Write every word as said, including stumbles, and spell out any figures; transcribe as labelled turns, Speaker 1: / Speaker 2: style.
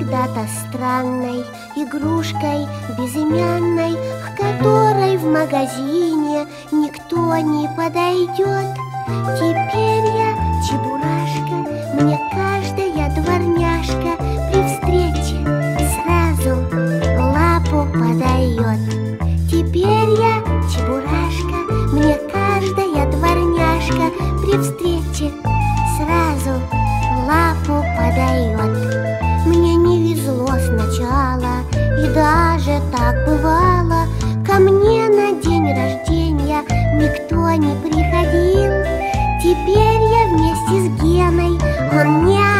Speaker 1: когда-то странной игрушкой безымянной, к которой в магазине никто не подойдет. Теперь я чебурашка, мне каждая дворняжка при встрече сразу лапу подает. Теперь я чебурашка, мне каждая дворняжка при встрече сразу лапу подает. Мне не везло сначала, и даже так бывало. Ко мне на день рождения никто не приходил. Теперь я вместе с Геной, он мне